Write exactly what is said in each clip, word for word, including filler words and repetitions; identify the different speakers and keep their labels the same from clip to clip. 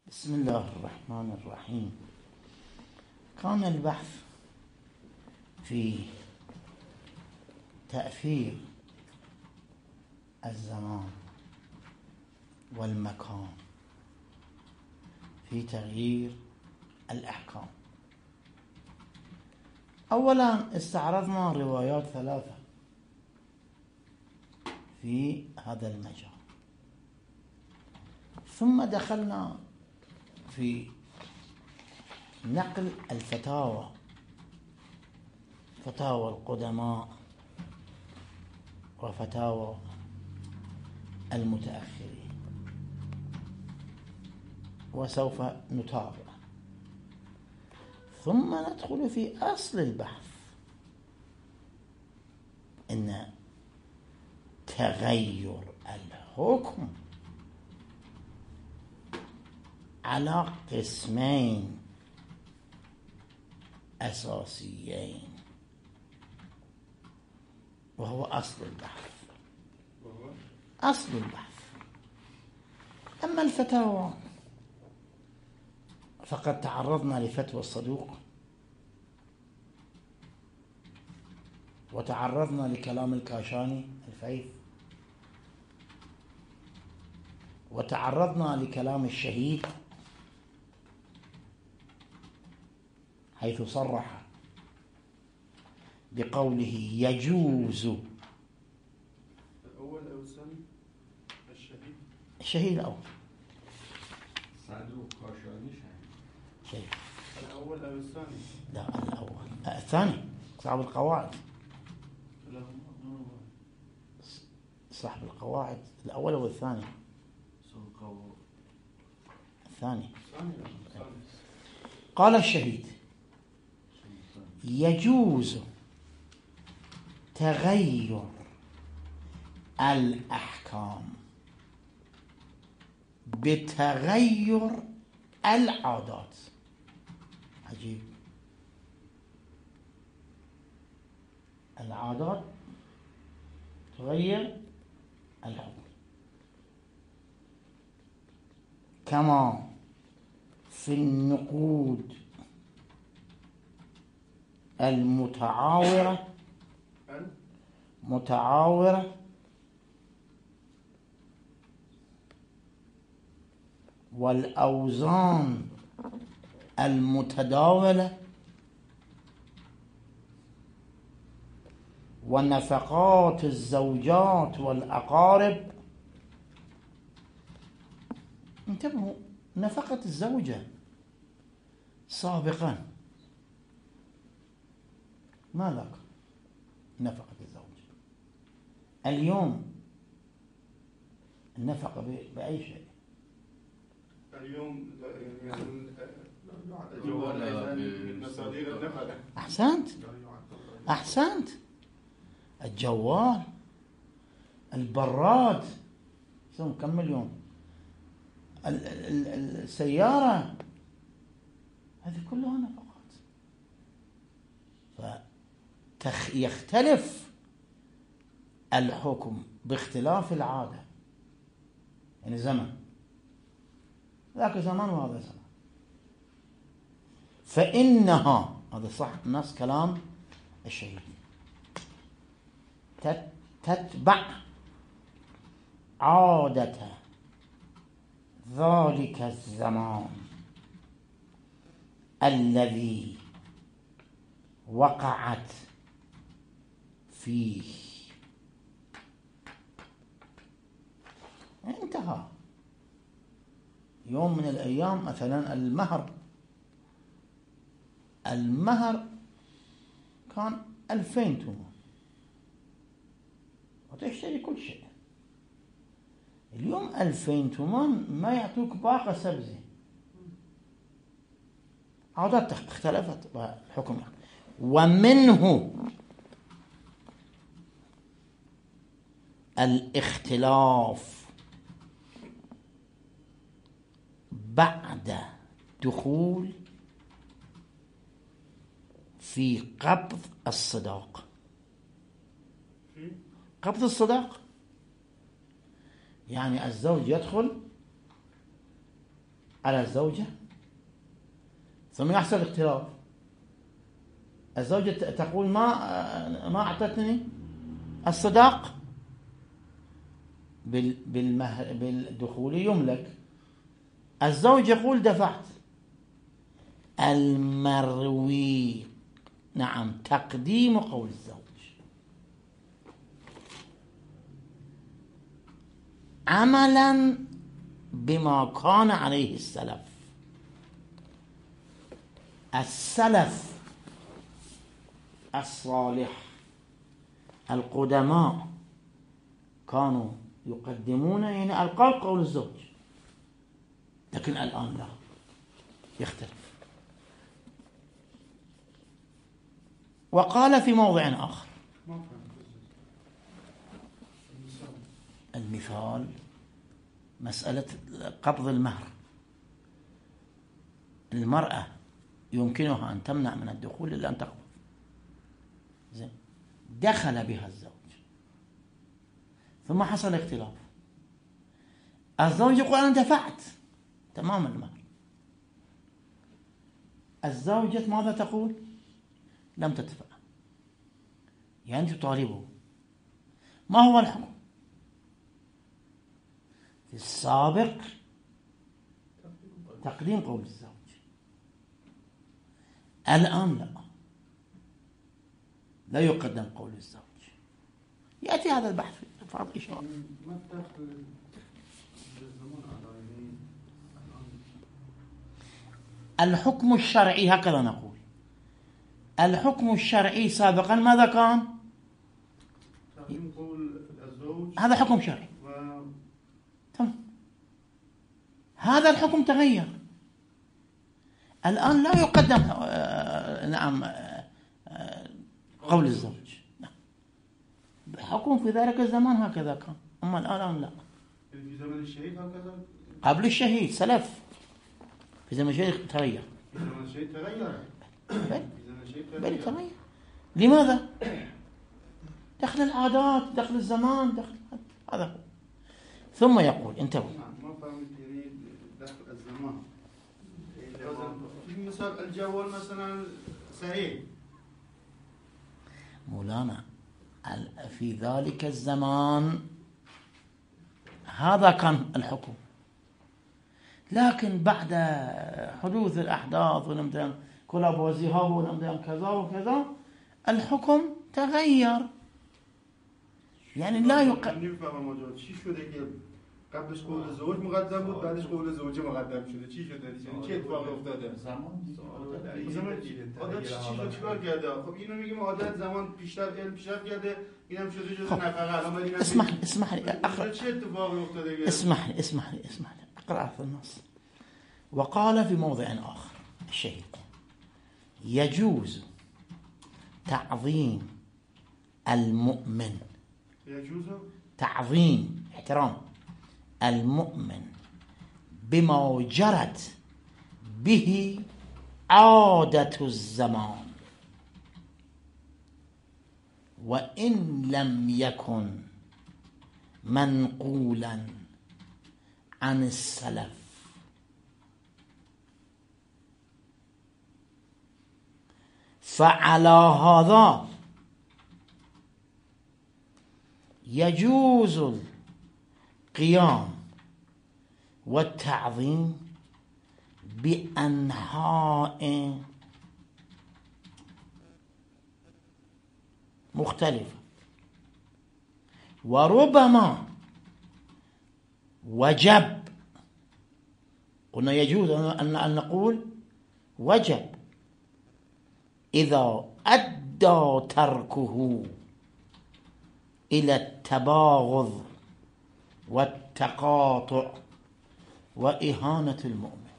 Speaker 1: بسم الله الرحمن الرحيم. كان البحث في تأثير الزمان والمكان في تغيير الأحكام. أولا استعرضنا روايات ثلاثة في هذا المجال، ثم دخلنا في نقل الفتاوى فتاوى القدماء وفتاوى المتأخرين، وسوف نتابع، ثم ندخل في أصل البحث، إن تغير الحكم على قسمين أساسيين، وهو أصل البحث أصل البحث أما الفتاوى فقد تعرضنا لفتوى الصدوق، وتعرضنا لكلام الكاشاني الفيث، وتعرضنا لكلام الشهيد حيث صرح بقوله يجوز.
Speaker 2: الأول أو الثاني؟ الشهيد
Speaker 1: الشهيد الأول.
Speaker 2: صدوق كاشاني
Speaker 1: شهيد.
Speaker 2: الأول أو الثاني؟
Speaker 1: لا الأول. الثاني صاحب القواعد.
Speaker 2: لا
Speaker 1: صاحب القواعد الأول أو الثاني؟ الثاني. قال الشهيد يجوز تغير الأحكام بتغير العادات. عجيب، العادات تغير الحكم، كما في النقود المتعاورة متعاورة والأوزان المتداولة ونفقات الزوجات والأقارب. انتبهوا، نفقة الزوجة سابقا ما لك نفقة الزوجة، اليوم النفقة بأي شيء؟
Speaker 2: اليوم يعني الجوال من مصادر النفقة.
Speaker 1: أحسنت أحسنت الجوال، البراد، كم مليون، السيارة، هذه كلها نفقات. فيختلف الحكم باختلاف العادة، يعني زمن، ذاك زمان وهذا زمان، فإنها، هذا صح نص كلام الشهيد، تتبع عادة ذلك الزمان الذي وقعت فيه. انتهى. يوم من الأيام مثلا المهر المهر كان ألفين تومان وتشتري كل شيء. اليوم ألفين تومان ما يعطوك باقة سبزة، عادات اختلفت والحكم. ومنه الاختلاف بعد دخول في قبض الصداق. قبض الصداق يعني الزوج يدخل على الزوجة، ثم يحصل اختلاف. الزوجة تقول ما ما أعطتني الصداق، بالمهر بالدخول يملك. الزوج يقول دفعت. المروي نعم تقديم قول الزوج عملا بما كان عليه السلف. السلف الصالح القدماء كانوا يقدمون يعني القول قول الزوج، لكن الآن لا، يختلف. وقال في موضع آخر المثال مسألة قبض المهر. المرأة يمكنها أن تمنع من الدخول إلا أن تقبض. زين، دخل بها الزوج ثم حصل اختلاف. الزوج يقول أنا دفعت تمام المهر، الزوجة ماذا تقول؟ لم تدفع. يعني تطالبه. ما هو الحكم؟ في السابق تقديم قول الزوج، الآن لا، لا يقدم قول الزوج. يأتي هذا البحث في فرض إشارة. الحكم الشرعي هكذا نقول. الحكم الشرعي سابقا ماذا كان؟
Speaker 2: تقديم قول الزوج،
Speaker 1: هذا حكم شرعي.
Speaker 2: و...
Speaker 1: تمام. هذا الحكم تغير، الآن لا يقدم آه نعم آه قول الزوج. نعم. حكم في ذلك الزمان هكذا كان، أما الآن لا.
Speaker 2: في زمن الشهيد هكذا؟
Speaker 1: قبل الشهيد سلف، في زمن الشهيد تغير.
Speaker 2: في زمن الشهيد تغير.
Speaker 1: بل بل تغير. لماذا؟ دخل العادات، دخل الزمان، دخل هذا هو. ثم يقول انتبهوا.
Speaker 2: ما فهمت يعني دخل الزمان. في مثال الجوال مثلا سريع.
Speaker 1: مولانا في ذلك الزمان هذا كان الحكم، لكن بعد حدوث الأحداث ونمدان كلاب وزهاب ونمدان كذا وكذا الحكم تغير. يعني لا يقدم.
Speaker 2: چی شده که قبلش قول زوج مقدم بود بعدش قول زوجه مقدم شده؟ چی شده؟ یعنی چه اتفاقی افتاده؟
Speaker 3: زمان
Speaker 2: زمان عادت چی شده؟ چیکار کرده؟ خب اینو میگیم عادت زمان پیشتر علم پیشرفت کرده، اینم شده جزء نفقه. الان ولی
Speaker 1: اسمح لي اسمح لي اقرا.
Speaker 2: چه اتفاقی افتاده؟
Speaker 1: اسمح لي اسمح لي اسمح لي اقرا في النص. وقال في موضع آخر الشهيد يجوز تعظيم المؤمن،
Speaker 2: يجوز
Speaker 1: تعظيم احترام المؤمن بما جرت به عادة الزمان وإن لم يكن منقولا عن السلف. فعلى هذا يجوز القيام والتعظيم بأنحاء مختلفة، وربما وجب. قلنا يجوز أن نقول وجب إذا أدى تركه إلى التباغض والتقاطع وإهانة المؤمن.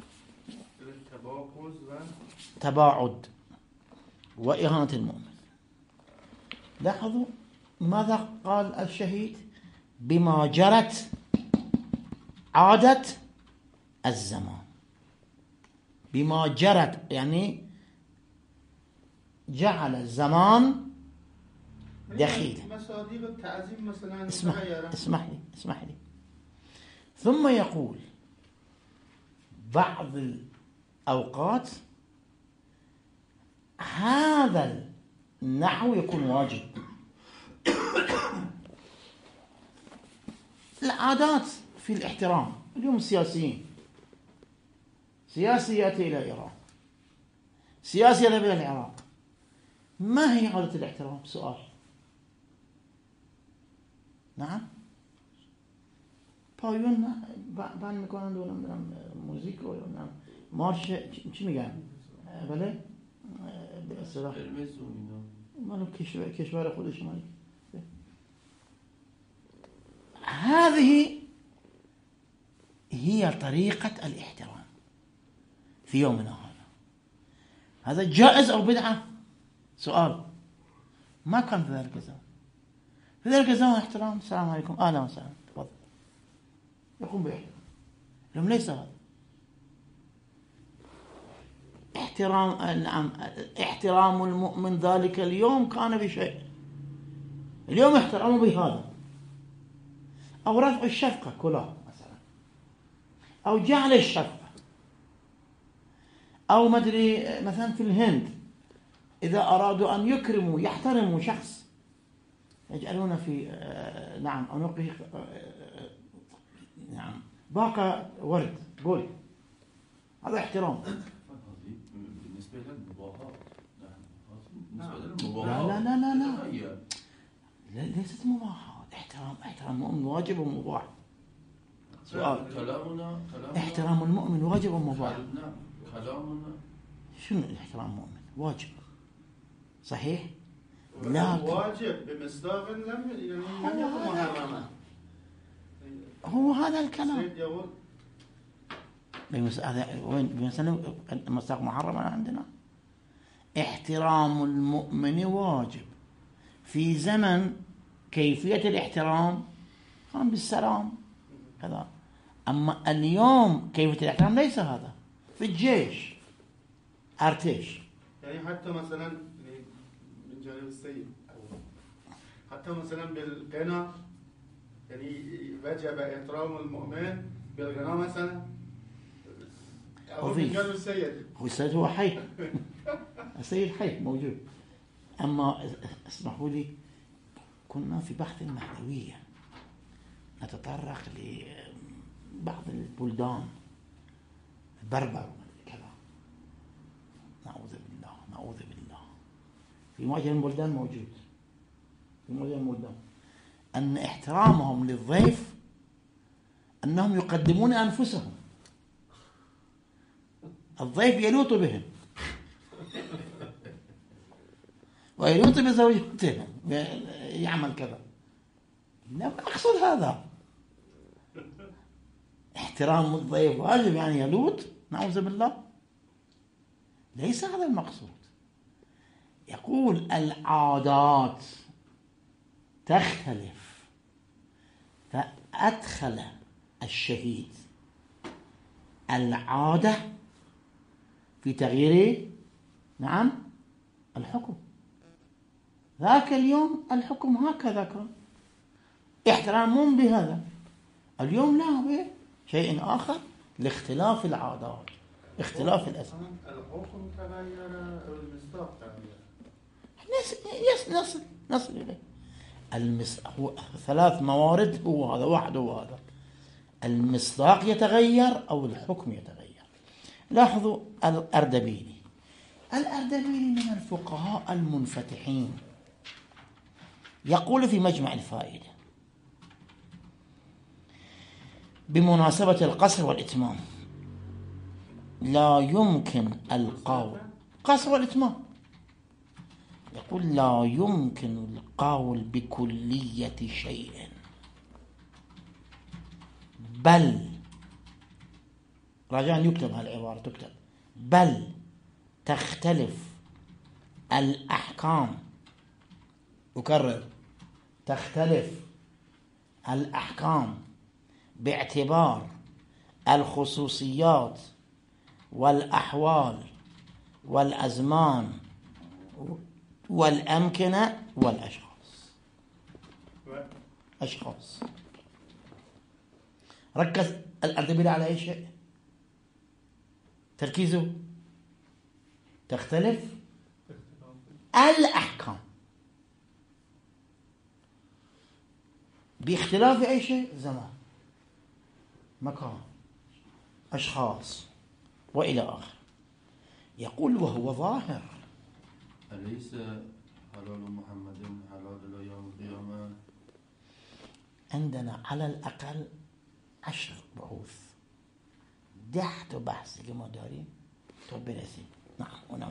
Speaker 1: تباعد وإهانة المؤمن. لاحظوا ماذا قال الشهيد؟ بما جرت عادة الزمان. بما جرت يعني جعل الزمان دخيل.
Speaker 2: مصادق التعظيم مثلا.
Speaker 1: اسمح اسمح لي اسمح لي. ثم يقول بعض الأوقات هذا النحو يكون واجب. العادات في الاحترام، اليوم السياسيين، سياسي يأتي إلى إيران، سياسي يذهب إلى العراق، ما هي عادة الاحترام؟ سؤال. نعم پایون بند میکنند و نمیدونم موزیک و نمیدونم مارش چی میگن؟ بله به اصطلاح مالو کشور کشور خودش مال. هذه هي طريقة الاحترام في يومنا هذا. هذا جائز أو بدعة؟ سؤال. ما كان في ذلك الزمان. في ذلك الزمان احترام، السلام عليكم، أهلا وسهلا، تفضل، يقوم باحترام. لم ليس هذا احترام. نعم احترام المؤمن ذلك اليوم كان بشيء، اليوم احترامه بهذا، أو رفع الشفقة كلها مثلا، أو جعل الشفقة، أو مدري مثلا في الهند إذا أرادوا أن يكرموا يحترموا شخص يجعلون في نعم عنقه نعم باقة ورد، قول هذا احترام.
Speaker 3: بالنسبة للمباهاة
Speaker 1: لا لا لا لا لا, لا ليست مباهاة. احترام احترام المؤمن واجب ومباح. سؤال.
Speaker 3: كلامنا
Speaker 1: احترام المؤمن واجب ومباح.
Speaker 3: كلامنا
Speaker 1: شنو الاحترام المؤمن؟ واجب صحيح؟
Speaker 2: لا واجب بمصداق لم يعني لم يكن محرما.
Speaker 1: هو هذا الكلام هذا وين مثلا مصداق محرما عندنا؟ احترام المؤمن واجب. في زمن كيفية الاحترام كان بالسلام كذا، أما اليوم كيفية الاحترام ليس هذا. في الجيش ارتش
Speaker 2: يعني حتى مثلا من جانب السيد حتى مثلا بالغنى يعني وجب احترام المؤمن بالغنى مثلا، أو من جانب السيد.
Speaker 1: هو السيد هو حي السيد حي موجود. أما اسمحوا لي كنا في بحث المهدوية نتطرق لبعض البلدان البربر كذا، نعوذ بالله نعوذ بالله. في معجم البلدان موجود، في معجم البلدان أن احترامهم للضيف أنهم يقدمون أنفسهم. الضيف يلوط بهم ويلوط بزوجته يعمل كذا. لا أقصد هذا. احترام الضيف واجب يعني يلوط؟ نعوذ بالله، ليس هذا المقصود. يقول العادات تختلف، فأدخل الشهيد العادة في تغيير نعم الحكم. ذاك اليوم الحكم هكذا كان، احترامهم بهذا. اليوم لا، بشيء آخر لاختلاف العادات، اختلاف الأسباب.
Speaker 2: الحكم تغير، المصداق تغير.
Speaker 1: يس نصل نصل إليه. المس هو ثلاث موارد، هو هذا واحد، هو هذا. المصداق يتغير أو الحكم يتغير. لاحظوا الأردبيلي. الأردبيلي من الفقهاء المنفتحين، يقول في مجمع الفائدة بمناسبة القصر والإتمام: لا يمكن القول قصر والإتمام، يقول لا يمكن القول بكلية شيء، بل رجاء يكتب هالعبارة، تكتب بل تختلف الأحكام. أكرر، تختلف الأحكام باعتبار الخصوصيات والأحوال والأزمان والأمكنة والأشخاص. أشخاص. ركز الأردبيلي على أي شيء؟ تركيزه تختلف الأحكام باختلاف أي شيء؟ زمان، مكان، أشخاص وإلى آخر. يقول وهو ظاهر.
Speaker 3: أليس حلال محمد حلال إلى يوم القيامة؟
Speaker 1: عندنا على الأقل عشر بحوث تحت بحث که ما داریم تو برسیم. نعم اونم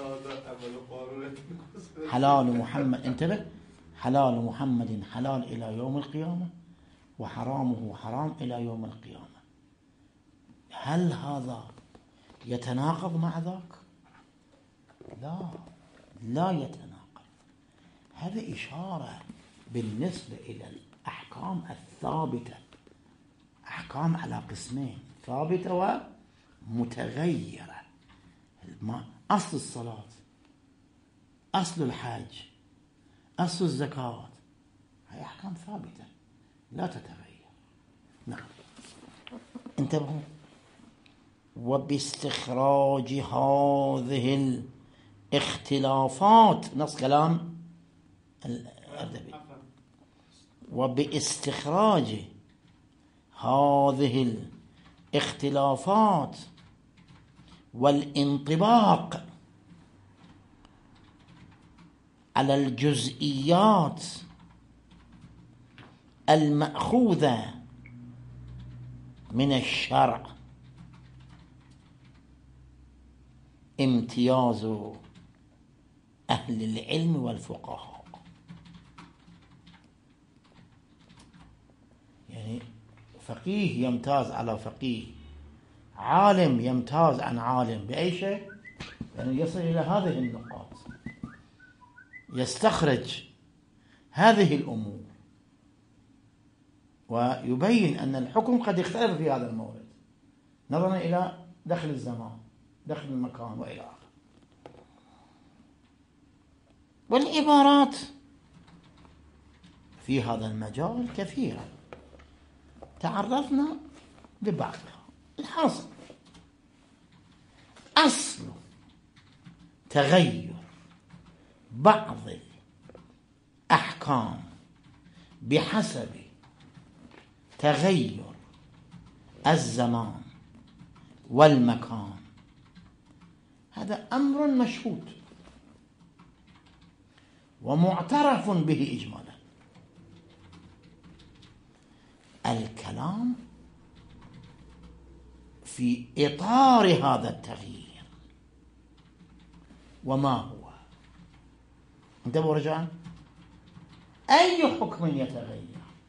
Speaker 1: حلال محمد، انتبه، حلال محمد حلال إلى يوم القيامة وحرامه حرام إلى يوم القيامة. هل هذا يتناقض مع ذاك؟ لا، لا يتناقض. هذا إشارة بالنسبة إلى الأحكام الثابتة. أحكام على قسمين، ثابتة ومتغيرة. أصل الصلاة، أصل الحج، أصل الزكاة، هي أحكام ثابتة لا تتغير. نعم انتبهوا. وباستخراج هذه الاختلافات، نص كلام الأردبيل، وباستخراج هذه الاختلافات والانطباق على الجزئيات المأخوذة من الشرع امتياز أهل العلم والفقهاء. يعني فقيه يمتاز على فقيه، عالم يمتاز عن عالم بأي شيء؟ يعني يصل إلى هذه النقاط، يستخرج هذه الأمور ويبين أن الحكم قد يختلف في هذا المورد نظرا إلى دخل الزمان، دخل المكان وإلى آخره. والعبارات في هذا المجال كثيرة، تعرفنا ببعضها. الحاصل أصل تغير بعض الأحكام بحسب تغير الزمان والمكان هذا أمر مشهود ومعترف به إجمالا. الكلام في إطار هذا التغيير وما هو. انتبهوا رجاء، أي حكم يتغير؟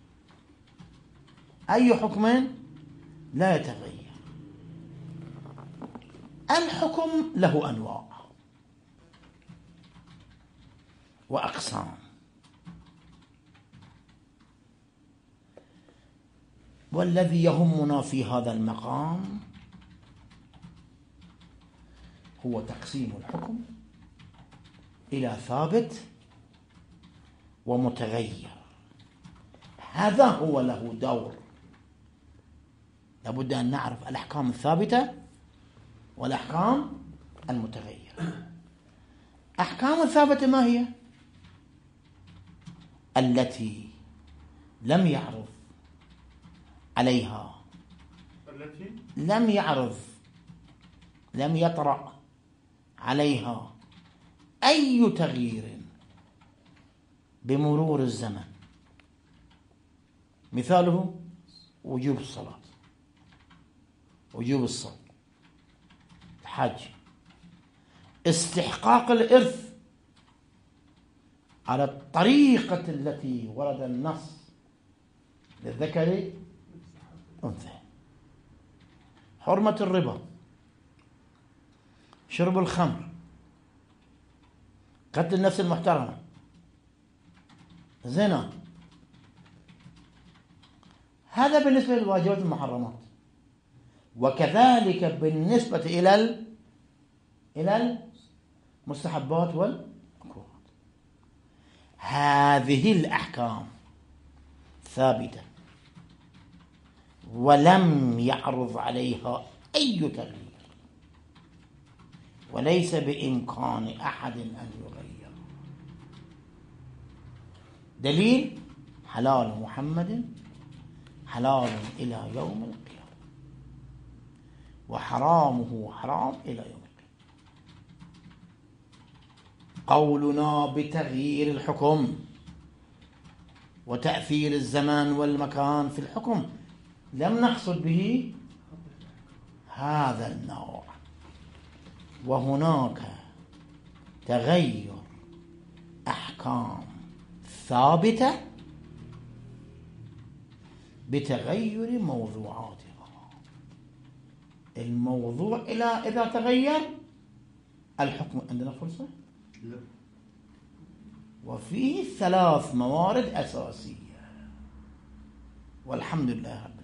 Speaker 1: أي حكم لا يتغير؟ الحكم له أنواع وأقسام، والذي يهمنا في هذا المقام هو تقسيم الحكم إلى ثابت ومتغير. هذا هو له دور. لابد أن نعرف الأحكام الثابتة والأحكام المتغيرة. أحكام الثابتة ما هي؟ التي لم يعرض عليها
Speaker 2: التي
Speaker 1: لم يعرض لم يطرأ عليها أي تغيير بمرور الزمن. مثاله وجوب الصلاة، وجوب الصوم، الحج، استحقاق الإرث على الطريقة التي ورد النص للذكر أنثى، حرمة الربا، شرب الخمر، قتل النفس المحترمة، زنا. هذا بالنسبة للواجبات المحرمات. وكذلك بالنسبة إلى ال... إلى المستحبات والمكروهات. هذه الأحكام ثابتة ولم يعرض عليها أي تغيير. وليس بإمكان أحد أن يغير. دليل: حلال محمد حلال إلى يوم القيامة، وحرامه حرام إلى يوم القيامة. قولنا بتغيير الحكم وتأثير الزمان والمكان في الحكم لم نقصد به هذا النوع، وهناك تغير أحكام ثابتة بتغير موضوعاتها. الموضوع إلى إذا تغير الحكم عندنا فرصة،
Speaker 3: لا.
Speaker 1: وفيه ثلاث موارد أساسية، والحمد لله.